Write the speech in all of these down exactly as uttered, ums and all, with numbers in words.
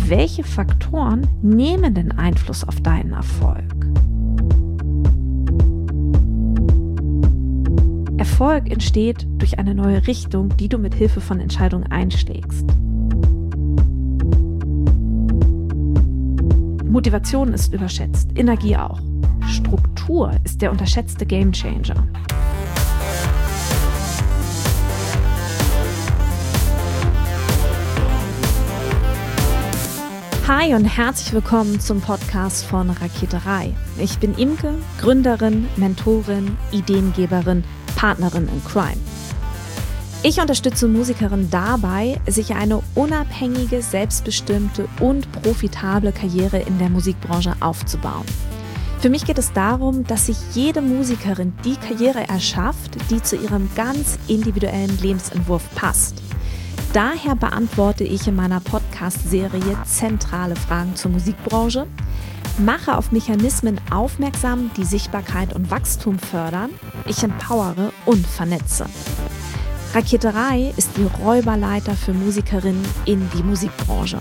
welche Faktoren nehmen denn Einfluss auf deinen Erfolg? Erfolg entsteht durch eine neue Richtung, die du mit Hilfe von Entscheidungen einschlägst. Motivation ist überschätzt, Energie auch. Struktur ist der unterschätzte Gamechanger. Hi und herzlich willkommen zum Podcast von Raketerei. Ich bin Imke, Gründerin, Mentorin, Ideengeberin, Partnerin in Crime. Ich unterstütze Musikerinnen dabei, sich eine unabhängige, selbstbestimmte und profitable Karriere in der Musikbranche aufzubauen. Für mich geht es darum, dass sich jede Musikerin die Karriere erschafft, die zu ihrem ganz individuellen Lebensentwurf passt. Daher beantworte ich in meiner Podcast-Serie zentrale Fragen zur Musikbranche, mache auf Mechanismen aufmerksam, die Sichtbarkeit und Wachstum fördern, ich empowere und vernetze. Raketerei ist die Räuberleiter für Musikerinnen in die Musikbranche.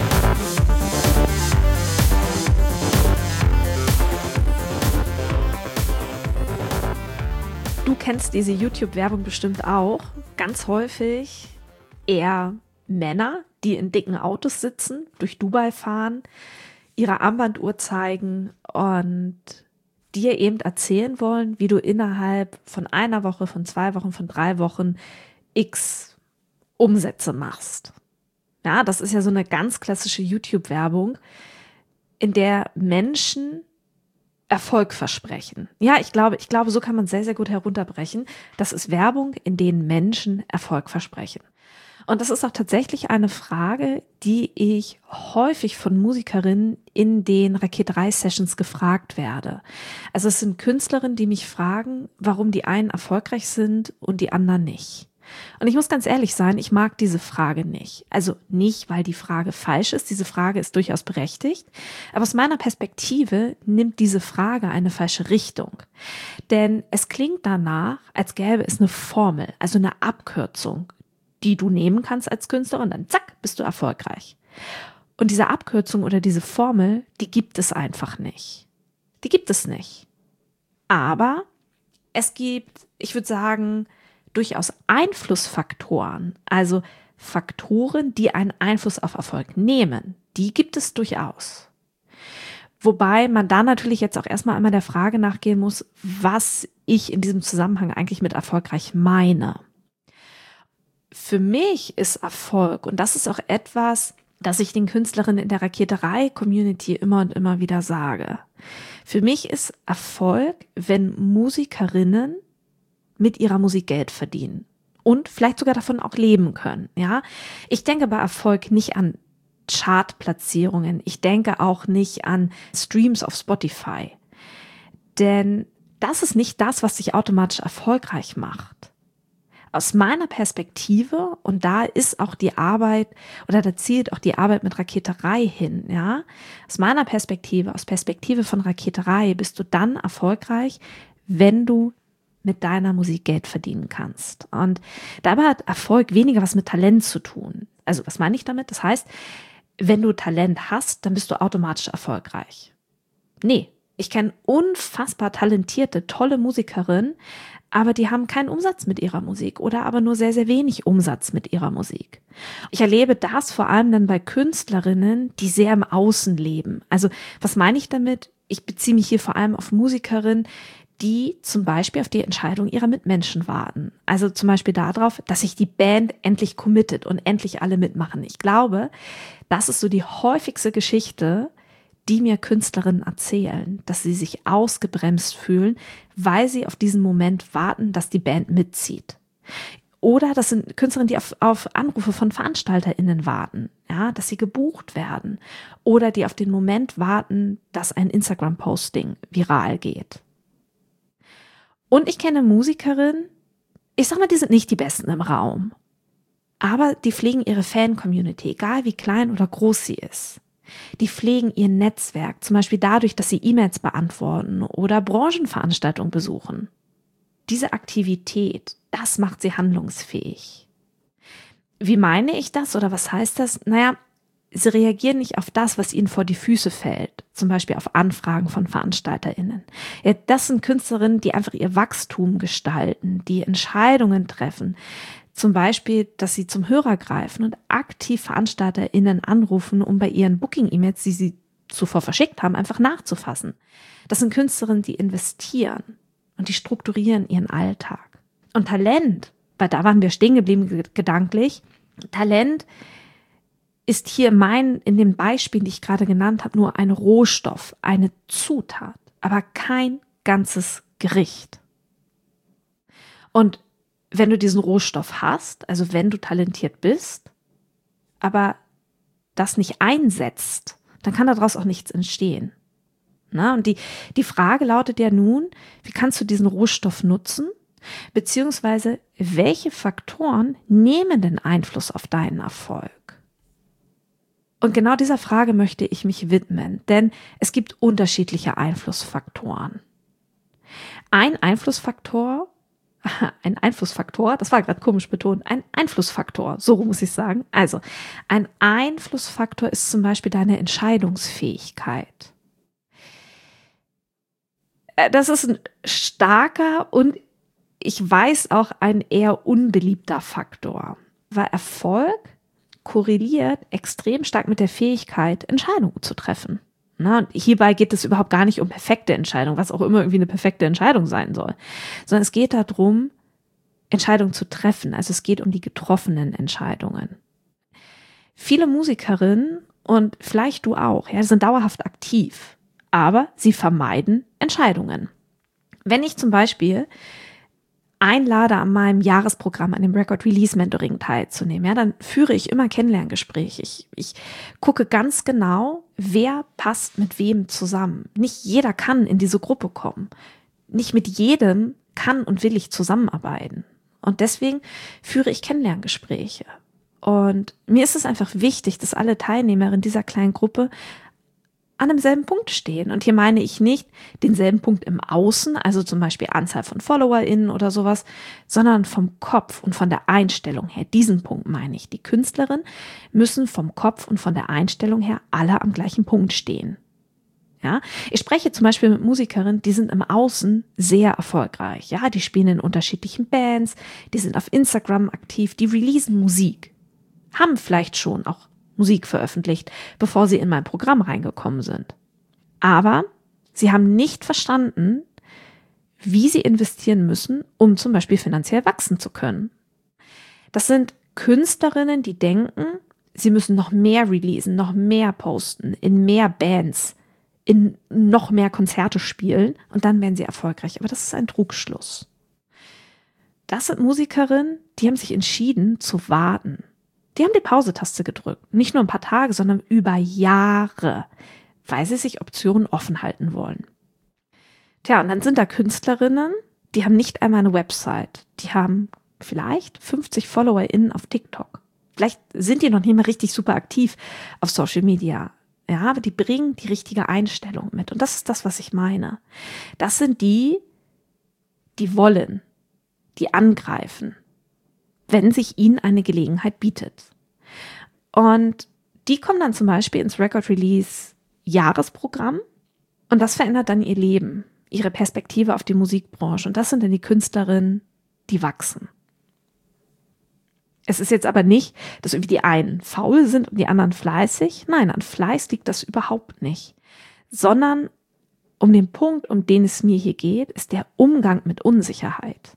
Du kennst diese YouTube-Werbung bestimmt auch. Ganz häufig eher Männer, die in dicken Autos sitzen, durch Dubai fahren, ihre Armbanduhr zeigen und dir eben erzählen wollen, wie du innerhalb von einer Woche, von zwei Wochen, von drei Wochen x Umsätze machst. Ja, das ist ja so eine ganz klassische YouTube-Werbung, in der Menschen Erfolg versprechen. Ja, ich glaube, ich glaube, so kann man sehr, sehr gut herunterbrechen. Das ist Werbung, in denen Menschen Erfolg versprechen. Und das ist auch tatsächlich eine Frage, die ich häufig von Musikerinnen in den Raketerei-Sessions gefragt werde. Also es sind Künstlerinnen, die mich fragen, warum die einen erfolgreich sind und die anderen nicht. Und ich muss ganz ehrlich sein, ich mag diese Frage nicht. Also nicht, weil die Frage falsch ist. Diese Frage ist durchaus berechtigt. Aber aus meiner Perspektive nimmt diese Frage eine falsche Richtung. Denn es klingt danach, als gäbe es eine Formel, also eine Abkürzung, die du nehmen kannst als Künstler und dann zack, bist du erfolgreich. Und diese Abkürzung oder diese Formel, die gibt es einfach nicht. Die gibt es nicht. Aber es gibt, ich würde sagen, durchaus Einflussfaktoren, also Faktoren, die einen Einfluss auf Erfolg nehmen. Die gibt es durchaus. Wobei man da natürlich jetzt auch erstmal einmal der Frage nachgehen muss, was ich in diesem Zusammenhang eigentlich mit erfolgreich meine. Für mich ist Erfolg, und das ist auch etwas, das ich den Künstlerinnen in der Raketerei-Community immer und immer wieder sage. Für mich ist Erfolg, wenn Musikerinnen mit ihrer Musik Geld verdienen und vielleicht sogar davon auch leben können. Ja, ich denke bei Erfolg nicht an Chartplatzierungen. Ich denke auch nicht an Streams auf Spotify, denn das ist nicht das, was dich automatisch erfolgreich macht. Aus meiner Perspektive, und da ist auch die Arbeit, oder da zielt auch die Arbeit mit Raketerei hin, ja. Aus meiner Perspektive, aus Perspektive von Raketerei bist du dann erfolgreich, wenn du mit deiner Musik Geld verdienen kannst. Und dabei hat Erfolg weniger was mit Talent zu tun. Also was meine ich damit? Das heißt, wenn du Talent hast, dann bist du automatisch erfolgreich. Nee, ich kenne unfassbar talentierte, tolle Musikerinnen, aber die haben keinen Umsatz mit ihrer Musik oder aber nur sehr, sehr wenig Umsatz mit ihrer Musik. Ich erlebe das vor allem dann bei Künstlerinnen, die sehr im Außen leben. Also was meine ich damit? Ich beziehe mich hier vor allem auf Musikerinnen, die zum Beispiel auf die Entscheidung ihrer Mitmenschen warten. Also zum Beispiel darauf, dass sich die Band endlich committet und endlich alle mitmachen. Ich glaube, das ist so die häufigste Geschichte, die mir Künstlerinnen erzählen, dass sie sich ausgebremst fühlen, weil sie auf diesen Moment warten, dass die Band mitzieht. Oder das sind Künstlerinnen, die auf, auf Anrufe von VeranstalterInnen warten, ja, dass sie gebucht werden. Oder die auf den Moment warten, dass ein Instagram-Posting viral geht. Und ich kenne Musikerinnen, ich sag mal, die sind nicht die Besten im Raum. Aber die pflegen ihre Fan-Community, egal wie klein oder groß sie ist. Die pflegen ihr Netzwerk, zum Beispiel dadurch, dass sie E-Mails beantworten oder Branchenveranstaltungen besuchen. Diese Aktivität, das macht sie handlungsfähig. Wie meine ich das oder was heißt das? Naja, sie reagieren nicht auf das, was ihnen vor die Füße fällt, zum Beispiel auf Anfragen von VeranstalterInnen. Ja, das sind Künstlerinnen, die einfach ihr Wachstum gestalten, die Entscheidungen treffen. Zum Beispiel, dass sie zum Hörer greifen und aktiv VeranstalterInnen anrufen, um bei ihren Booking-E-Mails, die sie zuvor verschickt haben, einfach nachzufassen. Das sind Künstlerinnen, die investieren und die strukturieren ihren Alltag. Und Talent, weil da waren wir stehen geblieben gedanklich, Talent ist hier mein, in den Beispielen, die ich gerade genannt habe, nur ein Rohstoff, eine Zutat, aber kein ganzes Gericht. Und wenn du diesen Rohstoff hast, also wenn du talentiert bist, aber das nicht einsetzt, dann kann daraus auch nichts entstehen. Na, und die, die Frage lautet ja nun, wie kannst du diesen Rohstoff nutzen? Beziehungsweise, welche Faktoren nehmen denn Einfluss auf deinen Erfolg? Und genau dieser Frage möchte ich mich widmen, denn es gibt unterschiedliche Einflussfaktoren. Ein Einflussfaktor, ein Einflussfaktor, das war gerade komisch betont, ein Einflussfaktor, so muss ich sagen. Also, ein Einflussfaktor ist zum Beispiel deine Entscheidungsfähigkeit. Das ist ein starker und ich weiß auch ein eher unbeliebter Faktor, weil Erfolg korreliert extrem stark mit der Fähigkeit, Entscheidungen zu treffen. Na, und hierbei geht es überhaupt gar nicht um perfekte Entscheidungen, was auch immer irgendwie eine perfekte Entscheidung sein soll, sondern es geht darum, Entscheidungen zu treffen. Also es geht um die getroffenen Entscheidungen. Viele Musikerinnen und vielleicht du auch, ja, sind dauerhaft aktiv, aber sie vermeiden Entscheidungen. Wenn ich zum Beispiel einlade, an meinem Jahresprogramm, an dem Record Release Mentoring teilzunehmen, ja, dann führe ich immer Kennenlerngespräche. Ich, ich gucke ganz genau, wer passt mit wem zusammen. Nicht jeder kann in diese Gruppe kommen. Nicht mit jedem kann und will ich zusammenarbeiten. Und deswegen führe ich Kennenlerngespräche. Und mir ist es einfach wichtig, dass alle Teilnehmerinnen dieser kleinen Gruppe an demselben Punkt stehen. Und hier meine ich nicht denselben Punkt im Außen, also zum Beispiel Anzahl von FollowerInnen oder sowas, sondern vom Kopf und von der Einstellung her. Diesen Punkt meine ich. Die Künstlerinnen müssen vom Kopf und von der Einstellung her alle am gleichen Punkt stehen. Ja, ich spreche zum Beispiel mit Musikerinnen, die sind im Außen sehr erfolgreich. Ja, die spielen in unterschiedlichen Bands, die sind auf Instagram aktiv, die releasen Musik, haben vielleicht schon auch Musik veröffentlicht, bevor sie in mein Programm reingekommen sind. Aber sie haben nicht verstanden, wie sie investieren müssen, um zum Beispiel finanziell wachsen zu können. Das sind Künstlerinnen, die denken, sie müssen noch mehr releasen, noch mehr posten, in mehr Bands, in noch mehr Konzerte spielen und dann werden sie erfolgreich. Aber das ist ein Trugschluss. Das sind Musikerinnen, die haben sich entschieden zu warten. Die haben die Pause-Taste gedrückt. Nicht nur ein paar Tage, sondern über Jahre, weil sie sich Optionen offen halten wollen. Tja, und dann sind da Künstlerinnen, die haben nicht einmal eine Website. Die haben vielleicht fünfzig FollowerInnen auf TikTok. Vielleicht sind die noch nicht mal richtig super aktiv auf Social Media. Ja, aber die bringen die richtige Einstellung mit. Und das ist das, was ich meine. Das sind die, die wollen, die angreifen, wenn sich ihnen eine Gelegenheit bietet. Und die kommen dann zum Beispiel ins Record Release Jahresprogramm und das verändert dann ihr Leben, ihre Perspektive auf die Musikbranche. Und das sind dann die Künstlerinnen, die wachsen. Es ist jetzt aber nicht, dass irgendwie die einen faul sind und die anderen fleißig. Nein, an Fleiß liegt das überhaupt nicht. Sondern um den Punkt, um den es mir hier geht, ist der Umgang mit Unsicherheit.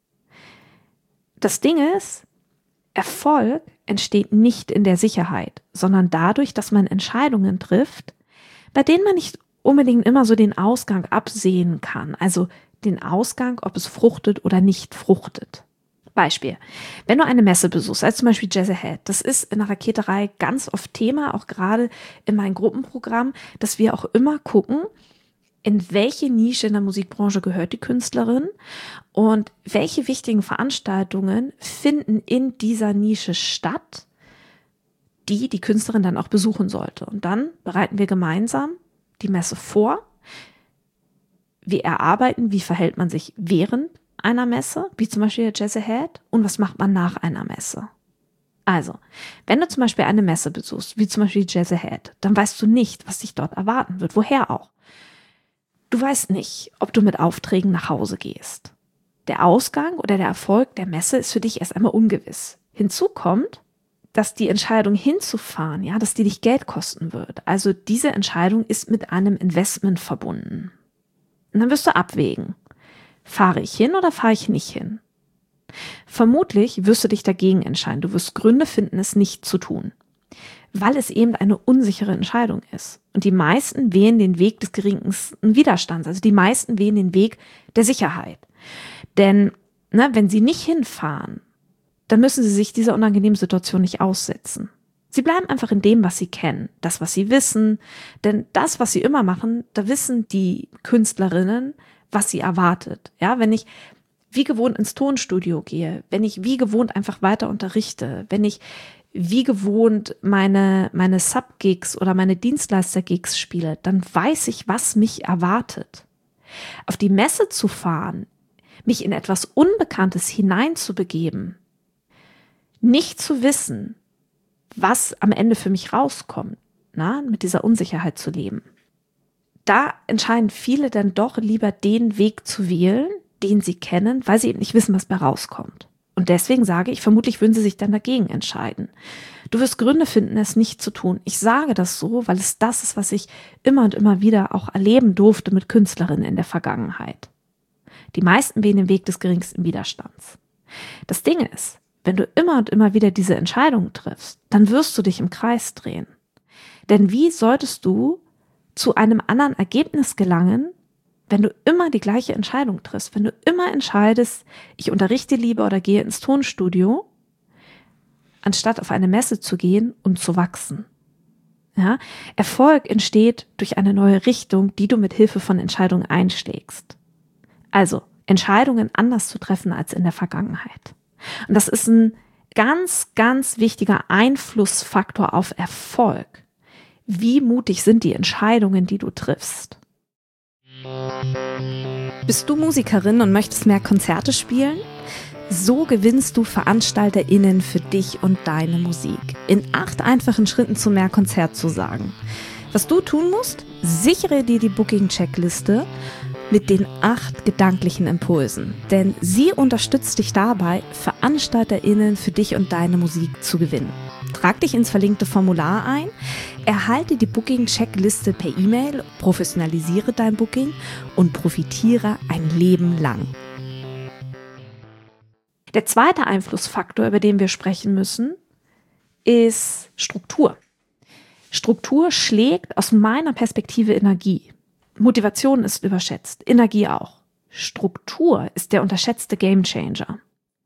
Das Ding ist, Erfolg entsteht nicht in der Sicherheit, sondern dadurch, dass man Entscheidungen trifft, bei denen man nicht unbedingt immer so den Ausgang absehen kann. Also den Ausgang, ob es fruchtet oder nicht fruchtet. Beispiel, wenn du eine Messe besuchst, als zum Beispiel Jazz Ahead, das ist in der Raketerei ganz oft Thema, auch gerade in meinem Gruppenprogramm, dass wir auch immer gucken, in welche Nische in der Musikbranche gehört die Künstlerin und welche wichtigen Veranstaltungen finden in dieser Nische statt, die die Künstlerin dann auch besuchen sollte. Und dann bereiten wir gemeinsam die Messe vor. Wir erarbeiten, wie verhält man sich während einer Messe, wie zum Beispiel der Jazz Ahead, und was macht man nach einer Messe. Also, wenn du zum Beispiel eine Messe besuchst, wie zum Beispiel Jazz Ahead, dann weißt du nicht, was dich dort erwarten wird. Woher auch? Du weißt nicht, ob du mit Aufträgen nach Hause gehst. Der Ausgang oder der Erfolg der Messe ist für dich erst einmal ungewiss. Hinzu kommt, dass die Entscheidung hinzufahren, ja, dass die dich Geld kosten wird. Also diese Entscheidung ist mit einem Investment verbunden. Und dann wirst du abwägen. Fahre ich hin oder fahre ich nicht hin? Vermutlich wirst du dich dagegen entscheiden. Du wirst Gründe finden, es nicht zu tun, weil es eben eine unsichere Entscheidung ist. Und die meisten wählen den Weg des geringsten Widerstands. Also die meisten wählen den Weg der Sicherheit. Denn ne, wenn sie nicht hinfahren, dann müssen sie sich dieser unangenehmen Situation nicht aussetzen. Sie bleiben einfach in dem, was sie kennen, das, was sie wissen. Denn das, was sie immer machen, da wissen die Künstlerinnen, was sie erwartet. Ja, wenn ich wie gewohnt ins Tonstudio gehe, wenn ich wie gewohnt einfach weiter unterrichte, wenn ich wie gewohnt meine, meine Sub-Gigs oder meine Dienstleister-Gigs spiele, dann weiß ich, was mich erwartet. Auf die Messe zu fahren, mich in etwas Unbekanntes hineinzubegeben, nicht zu wissen, was am Ende für mich rauskommt, na, mit dieser Unsicherheit zu leben. Da entscheiden viele dann doch lieber den Weg zu wählen, den sie kennen, weil sie eben nicht wissen, was bei rauskommt. Und deswegen sage ich, vermutlich würden sie sich dann dagegen entscheiden. Du wirst Gründe finden, es nicht zu tun. Ich sage das so, weil es das ist, was ich immer und immer wieder auch erleben durfte mit Künstlerinnen in der Vergangenheit. Die meisten wählen den Weg des geringsten Widerstands. Das Ding ist, wenn du immer und immer wieder diese Entscheidung triffst, dann wirst du dich im Kreis drehen. Denn wie solltest du zu einem anderen Ergebnis gelangen, wenn du immer die gleiche Entscheidung triffst, wenn du immer entscheidest, ich unterrichte lieber oder gehe ins Tonstudio, anstatt auf eine Messe zu gehen und zu wachsen. Ja? Erfolg entsteht durch eine neue Richtung, die du mit Hilfe von Entscheidungen einschlägst. Also Entscheidungen anders zu treffen als in der Vergangenheit. Und das ist ein ganz, ganz wichtiger Einflussfaktor auf Erfolg. Wie mutig sind die Entscheidungen, die du triffst? Bist du Musikerin und möchtest mehr Konzerte spielen? So gewinnst du VeranstalterInnen für dich und deine Musik. In acht einfachen Schritten zu mehr Konzertzusagen. Was du tun musst? Sichere dir die Booking-Checkliste mit den acht gedanklichen Impulsen. Denn sie unterstützt dich dabei, VeranstalterInnen für dich und deine Musik zu gewinnen. Trag dich ins verlinkte Formular ein, erhalte die Booking-Checkliste per E-Mail, professionalisiere dein Booking und profitiere ein Leben lang. Der zweite Einflussfaktor, über den wir sprechen müssen, ist Struktur. Struktur schlägt aus meiner Perspektive Energie. Motivation ist überschätzt, Energie auch. Struktur ist der unterschätzte Gamechanger.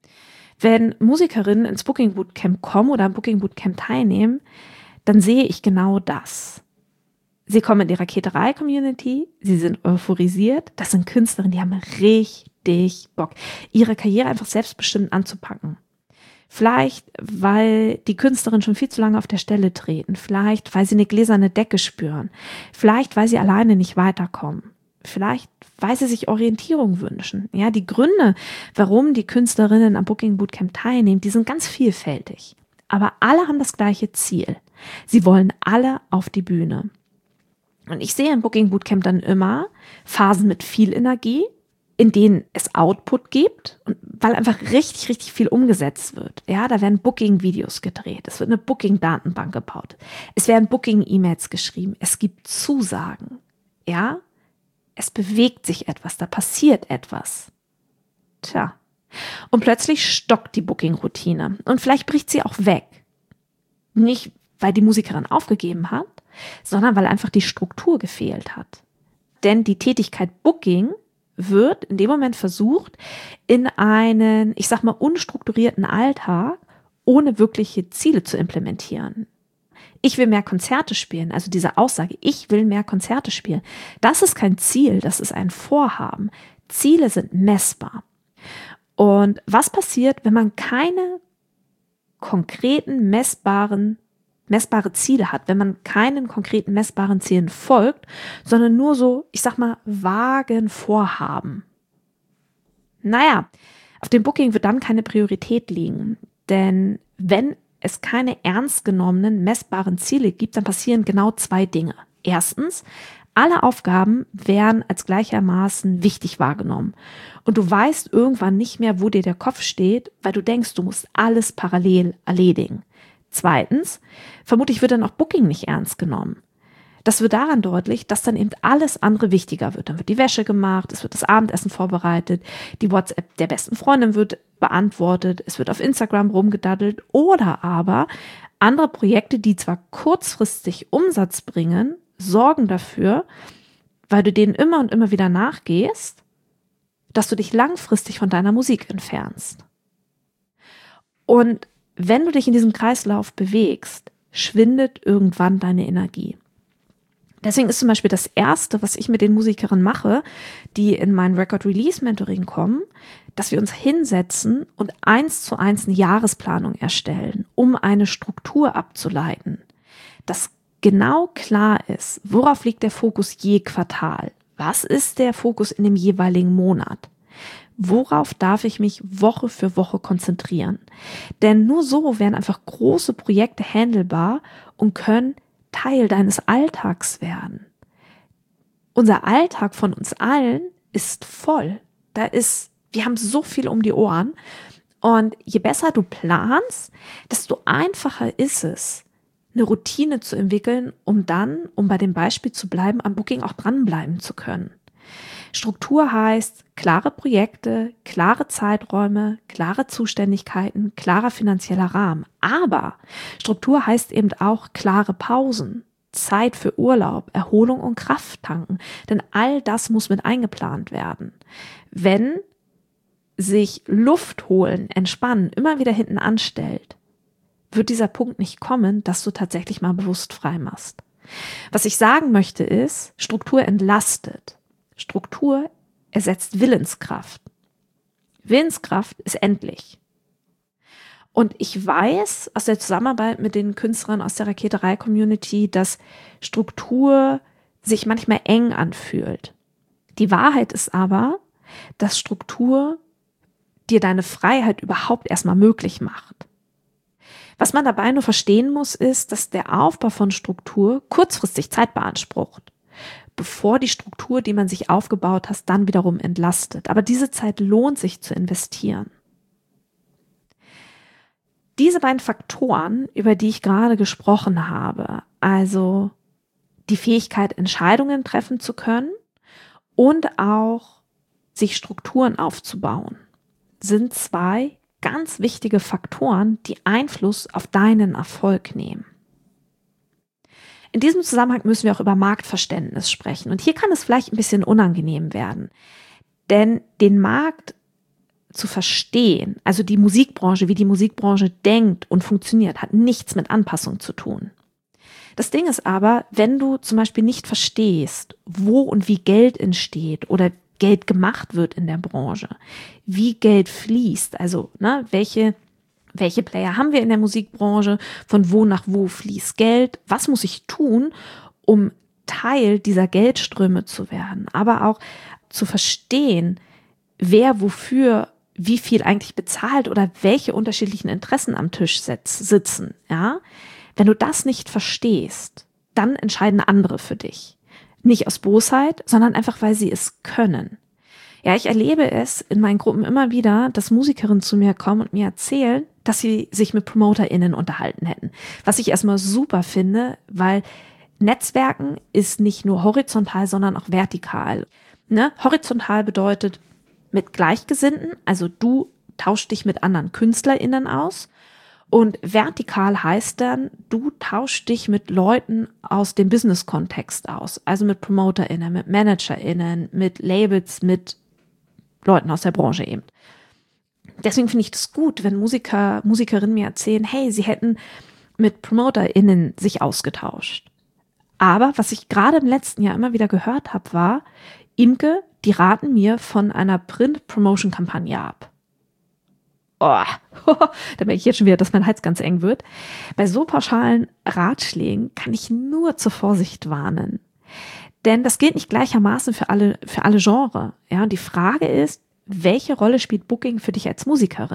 Wenn Musikerinnen ins Booking Bootcamp kommen oder am Booking Bootcamp teilnehmen, dann sehe ich genau das. Sie kommen in die Raketerei-Community, sie sind euphorisiert, das sind Künstlerinnen, die haben richtig Bock, ihre Karriere einfach selbstbestimmt anzupacken. Vielleicht, weil die Künstlerinnen schon viel zu lange auf der Stelle treten, vielleicht, weil sie eine gläserne Decke spüren, vielleicht, weil sie alleine nicht weiterkommen. Vielleicht, weil sie sich Orientierung wünschen. Ja, die Gründe, warum die Künstlerinnen am Booking Bootcamp teilnehmen, die sind ganz vielfältig. Aber alle haben das gleiche Ziel. Sie wollen alle auf die Bühne. Und ich sehe im Booking Bootcamp dann immer Phasen mit viel Energie, in denen es Output gibt, und weil einfach richtig, richtig viel umgesetzt wird. Ja, da werden Booking-Videos gedreht, es wird eine Booking-Datenbank gebaut, es werden Booking-E-Mails geschrieben, es gibt Zusagen. Ja, es bewegt sich etwas, da passiert etwas. Tja, und plötzlich stockt die Booking-Routine und vielleicht bricht sie auch weg. Nicht, weil die Musikerin aufgegeben hat, sondern weil einfach die Struktur gefehlt hat. Denn die Tätigkeit Booking wird in dem Moment versucht, in einen, ich sag mal, unstrukturierten Alltag ohne wirkliche Ziele zu implementieren. Ich will mehr Konzerte spielen, also diese Aussage, ich will mehr Konzerte spielen, das ist kein Ziel, das ist ein Vorhaben. Ziele sind messbar. Und was passiert, wenn man keine konkreten, messbaren, messbare Ziele hat, wenn man keinen konkreten, messbaren Zielen folgt, sondern nur so, ich sag mal, vagen Vorhaben? Naja, auf dem Booking wird dann keine Priorität liegen, denn wenn es keine ernst genommenen, messbaren Ziele gibt, dann passieren genau zwei Dinge. Erstens, alle Aufgaben werden als gleichermaßen wichtig wahrgenommen. Und du weißt irgendwann nicht mehr, wo dir der Kopf steht, weil du denkst, du musst alles parallel erledigen. Zweitens, vermutlich wird dann auch Booking nicht ernst genommen. Das wird daran deutlich, dass dann eben alles andere wichtiger wird. Dann wird die Wäsche gemacht, es wird das Abendessen vorbereitet, die WhatsApp der besten Freundin wird beantwortet, es wird auf Instagram rumgedaddelt oder aber andere Projekte, die zwar kurzfristig Umsatz bringen, sorgen dafür, weil du denen immer und immer wieder nachgehst, dass du dich langfristig von deiner Musik entfernst. Und wenn du dich in diesem Kreislauf bewegst, schwindet irgendwann deine Energie. Deswegen ist zum Beispiel das Erste, was ich mit den Musikerinnen mache, die in mein Record-Release-Mentoring kommen, dass wir uns hinsetzen und eins zu eins eine Jahresplanung erstellen, um eine Struktur abzuleiten. Dass genau klar ist, worauf liegt der Fokus je Quartal? Was ist der Fokus in dem jeweiligen Monat? Worauf darf ich mich Woche für Woche konzentrieren? Denn nur so werden einfach große Projekte handelbar und können Teil deines Alltags werden. Unser Alltag von uns allen ist voll. Da ist, wir haben so viel um die Ohren. Und je besser du planst, desto einfacher ist es, eine Routine zu entwickeln, um dann, um bei dem Beispiel zu bleiben, am Booking auch dranbleiben zu können. Struktur heißt klare Projekte, klare Zeiträume, klare Zuständigkeiten, klarer finanzieller Rahmen. Aber Struktur heißt eben auch klare Pausen, Zeit für Urlaub, Erholung und Kraft tanken. Denn all das muss mit eingeplant werden. Wenn sich Luft holen, entspannen, immer wieder hinten anstellt, wird dieser Punkt nicht kommen, dass du tatsächlich mal bewusst frei machst. Was ich sagen möchte ist, Struktur entlastet. Struktur ersetzt Willenskraft. Willenskraft ist endlich. Und ich weiß aus der Zusammenarbeit mit den Künstlern aus der Raketerei-Community, dass Struktur sich manchmal eng anfühlt. Die Wahrheit ist aber, dass Struktur dir deine Freiheit überhaupt erstmal möglich macht. Was man dabei nur verstehen muss, ist, dass der Aufbau von Struktur kurzfristig Zeit beansprucht, bevor die Struktur, die man sich aufgebaut hat, dann wiederum entlastet. Aber diese Zeit lohnt sich zu investieren. Diese beiden Faktoren, über die ich gerade gesprochen habe, also die Fähigkeit, Entscheidungen treffen zu können und auch sich Strukturen aufzubauen, sind zwei ganz wichtige Faktoren, die Einfluss auf deinen Erfolg nehmen. In diesem Zusammenhang müssen wir auch über Marktverständnis sprechen. Und hier kann es vielleicht ein bisschen unangenehm werden. Denn den Markt zu verstehen, also die Musikbranche, wie die Musikbranche denkt und funktioniert, hat nichts mit Anpassung zu tun. Das Ding ist aber, wenn du zum Beispiel nicht verstehst, wo und wie Geld entsteht oder Geld gemacht wird in der Branche, wie Geld fließt, also ne, welche, welche Player haben wir in der Musikbranche, von wo nach wo fließt Geld, was muss ich tun, um Teil dieser Geldströme zu werden, aber auch zu verstehen, wer wofür wie viel eigentlich bezahlt oder welche unterschiedlichen Interessen am Tisch sitzen. Ja? Wenn du das nicht verstehst, dann entscheiden andere für dich. Nicht aus Bosheit, sondern einfach, weil sie es können. Ja, ich erlebe es in meinen Gruppen immer wieder, dass Musikerinnen zu mir kommen und mir erzählen, dass sie sich mit PromoterInnen unterhalten hätten. Was ich erstmal super finde, weil Netzwerken ist nicht nur horizontal, sondern auch vertikal. Ne? Horizontal bedeutet mit Gleichgesinnten, also du tauschst dich mit anderen KünstlerInnen aus. Und vertikal heißt dann, du tauschst dich mit Leuten aus dem Business-Kontext aus. Also mit PromoterInnen, mit ManagerInnen, mit Labels, mit Leuten aus der Branche eben. Deswegen finde ich das gut, wenn Musiker, Musikerinnen mir erzählen, hey, sie hätten mit PromoterInnen sich ausgetauscht. Aber was ich gerade im letzten Jahr immer wieder gehört habe, war, Imke, die raten mir von einer Print-Promotion-Kampagne ab. Oh, da merke ich jetzt schon wieder, dass mein Hals ganz eng wird. Bei so pauschalen Ratschlägen kann ich nur zur Vorsicht warnen. Denn das gilt nicht gleichermaßen für alle, für alle Genres. Ja, und die Frage ist, welche Rolle spielt Booking für dich als Musikerin?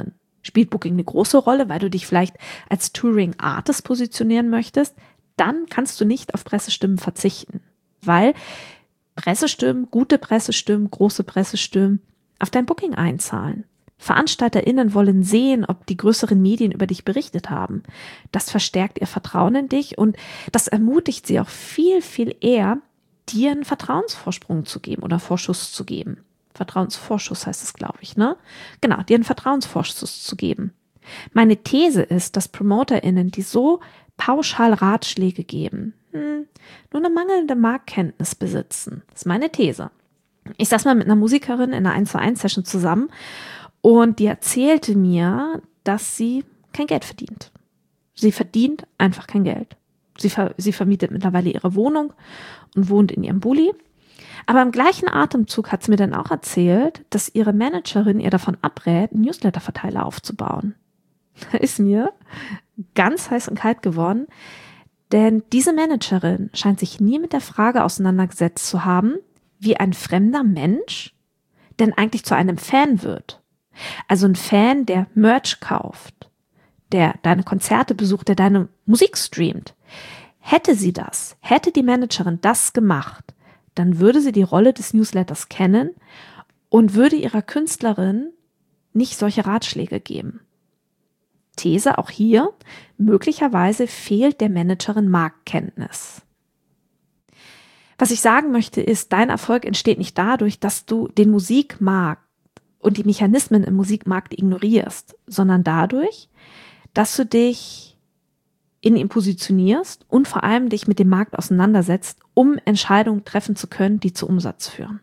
Spielt Booking eine große Rolle, weil du dich vielleicht als Touring Artist positionieren möchtest, dann kannst du nicht auf Pressestimmen verzichten, weil Pressestimmen, gute Pressestimmen, große Pressestimmen auf dein Booking einzahlen. VeranstalterInnen wollen sehen, ob die größeren Medien über dich berichtet haben. Das verstärkt ihr Vertrauen in dich und das ermutigt sie auch viel, viel eher, dir einen Vertrauensvorsprung zu geben oder Vorschuss zu geben. Vertrauensvorschuss heißt es, glaube ich, ne? Genau, dir einen Vertrauensvorschuss zu geben. Meine These ist, dass PromoterInnen, die so pauschal Ratschläge geben, hm, nur eine mangelnde Marktkenntnis besitzen. Das ist meine These. Ich saß mal mit einer Musikerin in einer eins zu eins Session zusammen und die erzählte mir, dass sie kein Geld verdient. Sie verdient einfach kein Geld. Sie, ver- sie vermietet mittlerweile ihre Wohnung und wohnt in ihrem Bulli. Aber im gleichen Atemzug hat sie mir dann auch erzählt, dass ihre Managerin ihr davon abrät, einen Newsletter-Verteiler aufzubauen. Da ist mir ganz heiß und kalt geworden, denn diese Managerin scheint sich nie mit der Frage auseinandergesetzt zu haben, wie ein fremder Mensch denn eigentlich zu einem Fan wird. Also ein Fan, der Merch kauft, der deine Konzerte besucht, der deine Musik streamt. Hätte sie das, hätte die Managerin das gemacht, dann würde sie die Rolle des Newsletters kennen und würde ihrer Künstlerin nicht solche Ratschläge geben. These auch hier, möglicherweise fehlt der Managerin Marktkenntnis. Was ich sagen möchte ist, dein Erfolg entsteht nicht dadurch, dass du den Musikmarkt und die Mechanismen im Musikmarkt ignorierst, sondern dadurch, dass du dich in ihm positionierst und vor allem dich mit dem Markt auseinandersetzt, um Entscheidungen treffen zu können, die zu Umsatz führen.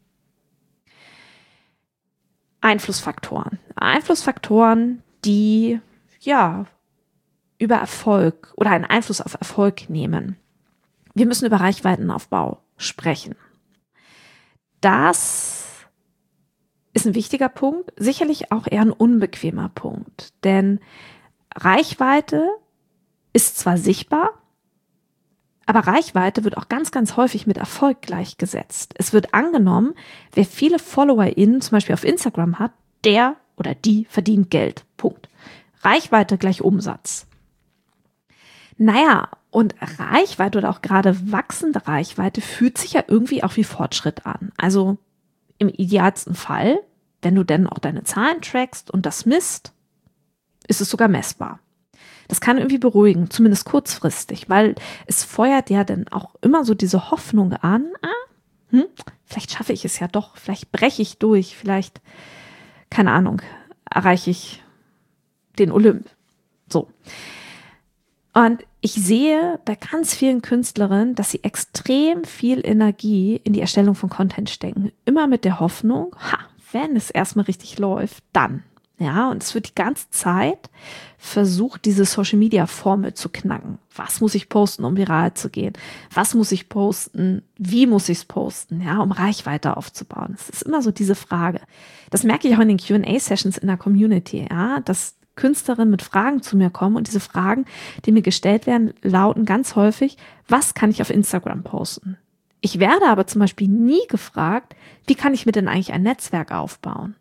Einflussfaktoren. Einflussfaktoren, die ja über Erfolg oder einen Einfluss auf Erfolg nehmen. Wir müssen über Reichweitenaufbau sprechen. Das ist ein wichtiger Punkt, sicherlich auch eher ein unbequemer Punkt, denn Reichweite ist zwar sichtbar, aber Reichweite wird auch ganz, ganz häufig mit Erfolg gleichgesetzt. Es wird angenommen, wer viele FollowerInnen zum Beispiel auf Instagram hat, der oder die verdient Geld. Punkt. Reichweite gleich Umsatz. Naja, und Reichweite oder auch gerade wachsende Reichweite fühlt sich ja irgendwie auch wie Fortschritt an. Also im idealsten Fall, wenn du denn auch deine Zahlen trackst und das misst, ist es sogar messbar. Das kann irgendwie beruhigen, zumindest kurzfristig, weil es feuert ja dann auch immer so diese Hoffnung an, ah, hm, vielleicht schaffe ich es ja doch, vielleicht breche ich durch, vielleicht, keine Ahnung, erreiche ich den Olymp. So. Und ich sehe bei ganz vielen Künstlerinnen, dass sie extrem viel Energie in die Erstellung von Content stecken. Immer mit der Hoffnung, ha, wenn es erstmal richtig läuft, dann. Ja, und es wird die ganze Zeit versucht, diese Social-Media-Formel zu knacken. Was muss ich posten, um viral zu gehen? Was muss ich posten? Wie muss ich es posten? Ja, um Reichweite aufzubauen. Es ist immer so diese Frage. Das merke ich auch in den Q and A-Sessions in der Community, ja, dass Künstlerinnen mit Fragen zu mir kommen und diese Fragen, die mir gestellt werden, lauten ganz häufig, was kann ich auf Instagram posten? Ich werde aber zum Beispiel nie gefragt, wie kann ich mir denn eigentlich ein Netzwerk aufbauen?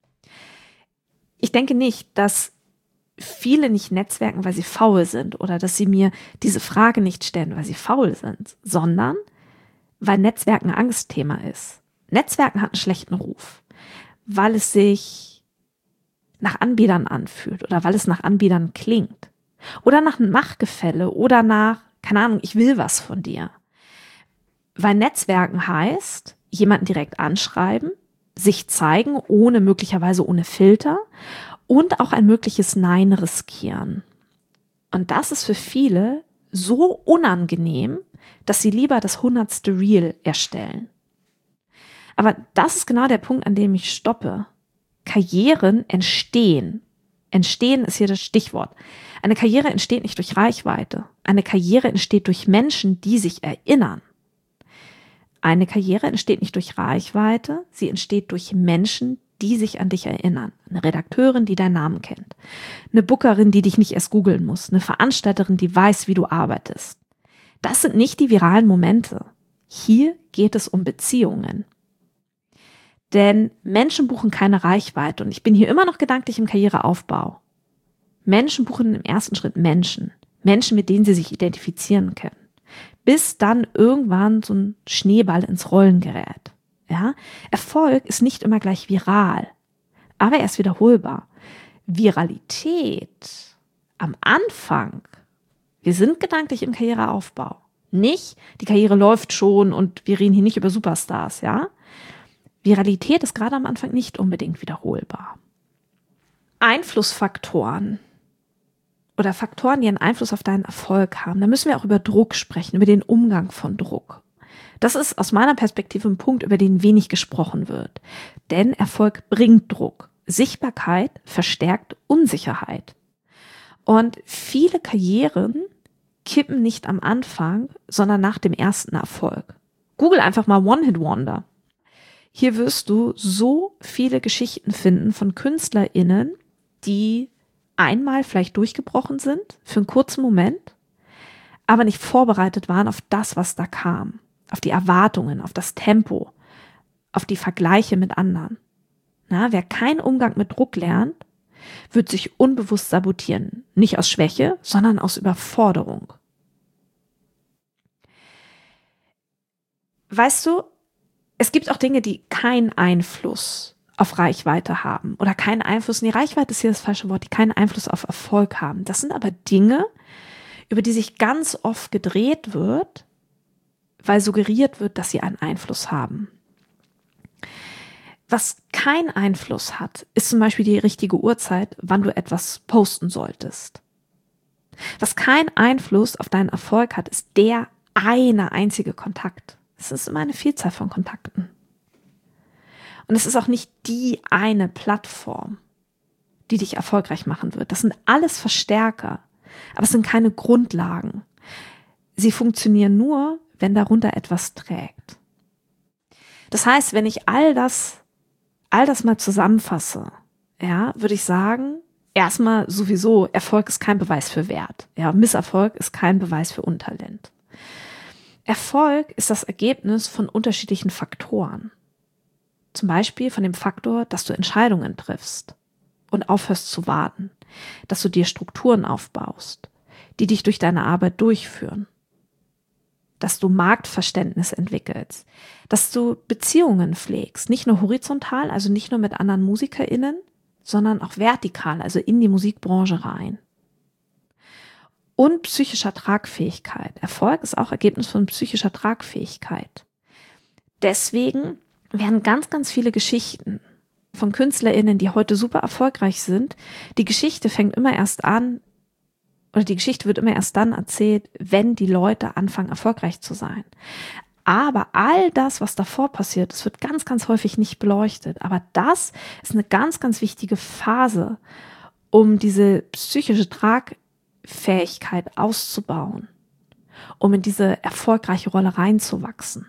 Ich denke nicht, dass viele nicht netzwerken, weil sie faul sind oder dass sie mir diese Frage nicht stellen, weil sie faul sind, sondern weil Netzwerken ein Angstthema ist. Netzwerken hat einen schlechten Ruf, weil es sich nach Anbietern anfühlt oder weil es nach Anbietern klingt oder nach einem Machtgefälle oder nach, keine Ahnung, ich will was von dir. Weil Netzwerken heißt, jemanden direkt anschreiben, sich zeigen, ohne möglicherweise ohne Filter und auch ein mögliches Nein riskieren. Und das ist für viele so unangenehm, dass sie lieber das hundertste Reel erstellen. Aber das ist genau der Punkt, an dem ich stoppe. Karrieren entstehen. Entstehen ist hier das Stichwort. Eine Karriere entsteht nicht durch Reichweite. Eine Karriere entsteht durch Menschen, die sich erinnern. Eine Karriere entsteht nicht durch Reichweite, sie entsteht durch Menschen, die sich an dich erinnern. Eine Redakteurin, die deinen Namen kennt. Eine Bookerin, die dich nicht erst googeln muss. Eine Veranstalterin, die weiß, wie du arbeitest. Das sind nicht die viralen Momente. Hier geht es um Beziehungen. Denn Menschen buchen keine Reichweite. Und ich bin hier immer noch gedanklich im Karriereaufbau. Menschen buchen im ersten Schritt Menschen. Menschen, mit denen sie sich identifizieren können. Bis dann irgendwann so ein Schneeball ins Rollen gerät. Ja? Erfolg ist nicht immer gleich viral, aber er ist wiederholbar. Viralität am Anfang, wir sind gedanklich im Karriereaufbau. Nicht, die Karriere läuft schon und wir reden hier nicht über Superstars, ja? Viralität ist gerade am Anfang nicht unbedingt wiederholbar. Einflussfaktoren oder Faktoren, die einen Einfluss auf deinen Erfolg haben, da müssen wir auch über Druck sprechen, über den Umgang von Druck. Das ist aus meiner Perspektive ein Punkt, über den wenig gesprochen wird. Denn Erfolg bringt Druck. Sichtbarkeit verstärkt Unsicherheit. Und viele Karrieren kippen nicht am Anfang, sondern nach dem ersten Erfolg. Google einfach mal One-Hit-Wonder. Hier wirst du so viele Geschichten finden von KünstlerInnen, die einmal vielleicht durchgebrochen sind, für einen kurzen Moment, aber nicht vorbereitet waren auf das, was da kam, auf die Erwartungen, auf das Tempo, auf die Vergleiche mit anderen. Na, wer keinen Umgang mit Druck lernt, wird sich unbewusst sabotieren. Nicht aus Schwäche, sondern aus Überforderung. Weißt du, es gibt auch Dinge, die keinen Einfluss auf Reichweite haben oder keinen Einfluss, nee, Reichweite ist hier das falsche Wort, die keinen Einfluss auf Erfolg haben. Das sind aber Dinge, über die sich ganz oft gedreht wird, weil suggeriert wird, dass sie einen Einfluss haben. Was keinen Einfluss hat, ist zum Beispiel die richtige Uhrzeit, wann du etwas posten solltest. Was keinen Einfluss auf deinen Erfolg hat, ist der eine einzige Kontakt. Es ist immer eine Vielzahl von Kontakten. Und es ist auch nicht die eine Plattform, die dich erfolgreich machen wird. Das sind alles Verstärker, aber es sind keine Grundlagen. Sie funktionieren nur, wenn darunter etwas trägt. Das heißt, wenn ich all das all das mal zusammenfasse, ja, würde ich sagen, erstmal sowieso, Erfolg ist kein Beweis für Wert. Ja, Misserfolg ist kein Beweis für Untalent. Erfolg ist das Ergebnis von unterschiedlichen Faktoren. Zum Beispiel von dem Faktor, dass du Entscheidungen triffst und aufhörst zu warten, dass du dir Strukturen aufbaust, die dich durch deine Arbeit durchführen, dass du Marktverständnis entwickelst, dass du Beziehungen pflegst, nicht nur horizontal, also nicht nur mit anderen MusikerInnen, sondern auch vertikal, also in die Musikbranche rein. Und psychischer Tragfähigkeit. Erfolg ist auch Ergebnis von psychischer Tragfähigkeit. Deswegen werden ganz, ganz viele Geschichten von KünstlerInnen, die heute super erfolgreich sind, die Geschichte fängt immer erst an, oder die Geschichte wird immer erst dann erzählt, wenn die Leute anfangen, erfolgreich zu sein. Aber all das, was davor passiert, das wird ganz, ganz häufig nicht beleuchtet. Aber das ist eine ganz, ganz wichtige Phase, um diese psychische Tragfähigkeit auszubauen, um in diese erfolgreiche Rolle reinzuwachsen.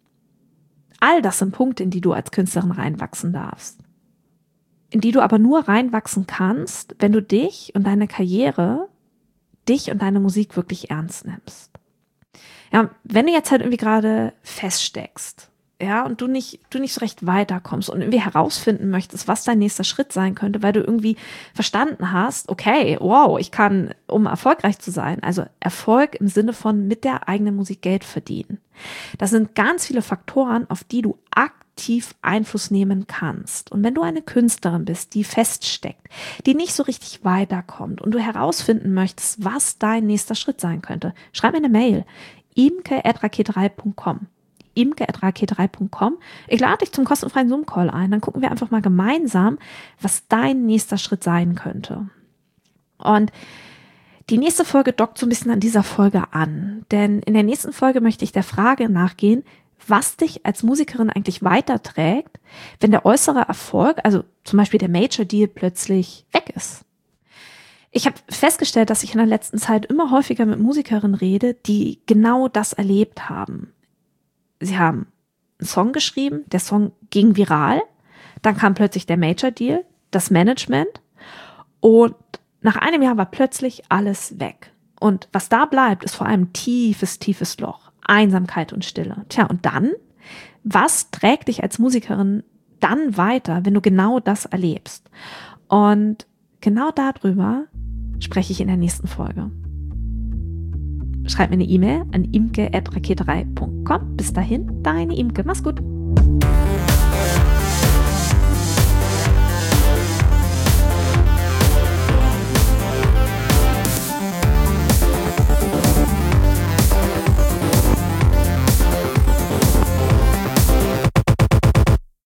All das sind Punkte, in die du als Künstlerin reinwachsen darfst. In die du aber nur reinwachsen kannst, wenn du dich und deine Karriere, dich und deine Musik wirklich ernst nimmst. Ja, wenn du jetzt halt irgendwie gerade feststeckst, ja, und du nicht, du nicht so recht weiterkommst und irgendwie herausfinden möchtest, was dein nächster Schritt sein könnte, weil du irgendwie verstanden hast, okay, wow, ich kann, um erfolgreich zu sein, also Erfolg im Sinne von mit der eigenen Musik Geld verdienen. Das sind ganz viele Faktoren, auf die du aktiv Einfluss nehmen kannst. Und wenn du eine Künstlerin bist, die feststeckt, die nicht so richtig weiterkommt und du herausfinden möchtest, was dein nächster Schritt sein könnte, schreib mir eine Mail, imke at rakete drei punkt com. imke at rakete drei punkt com. Ich lade dich zum kostenfreien Zoom-Call ein. Dann gucken wir einfach mal gemeinsam, was dein nächster Schritt sein könnte. Und die nächste Folge dockt so ein bisschen an dieser Folge an. Denn in der nächsten Folge möchte ich der Frage nachgehen, was dich als Musikerin eigentlich weiterträgt, wenn der äußere Erfolg, also zum Beispiel der Major Deal, plötzlich weg ist. Ich habe festgestellt, dass ich in der letzten Zeit immer häufiger mit Musikerinnen rede, die genau das erlebt haben. Sie haben einen Song geschrieben, der Song ging viral, dann kam plötzlich der Major Deal, das Management und nach einem Jahr war plötzlich alles weg. Und was da bleibt, ist vor allem tiefes, tiefes Loch, Einsamkeit und Stille. Tja, und dann, was trägt dich als Musikerin dann weiter, wenn du genau das erlebst? Und genau darüber spreche ich in der nächsten Folge. Schreib mir eine E-Mail an imke at raketerei punkt com. Bis dahin, deine Imke. Mach's gut.